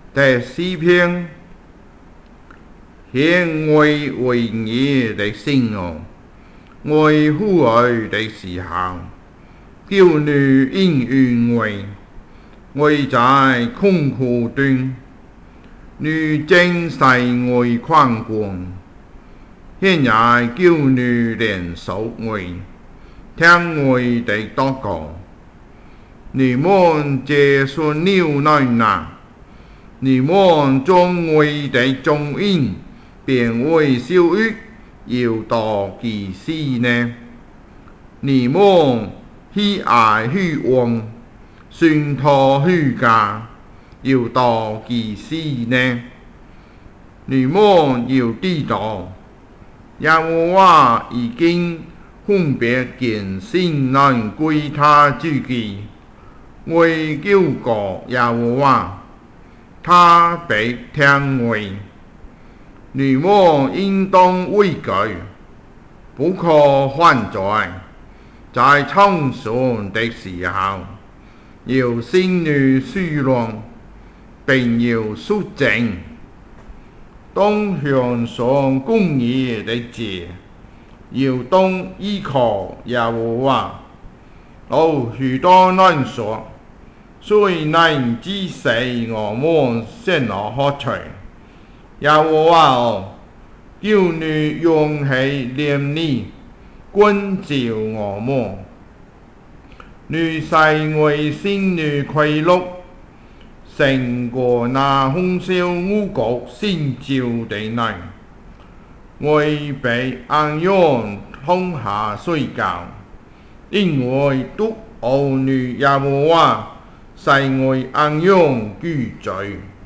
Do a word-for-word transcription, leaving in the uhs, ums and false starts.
第四篇，獻愛為義的聖樂，愛父愛的時候，叫你應願為，愛在空苦中，你正世愛寬廣，現在叫你連受愛，聽愛的禱告，你們這信了的人，你們將愛的忠言變為笑語，要到幾時呢？你們喜愛虛妄，信託虛假，要到幾時呢？你們要知道，耶和華已經分別揀選人歸他自己，為救國耶和華。他必聽愛，你們應當畏懼，不可犯罪。在參選的時候，要心裏舒朗，並要肅靜。當獻上公義的祭，要當依靠耶和華。有許多人說，誰能指示我們前路何處？耶和華哦，叫你用氣憐憫，光照我們。你使我心裏快樂，勝過那通宵五穀新酒的人。我被安養躺下睡覺，因為獨愛你耶和華。使我安養居住。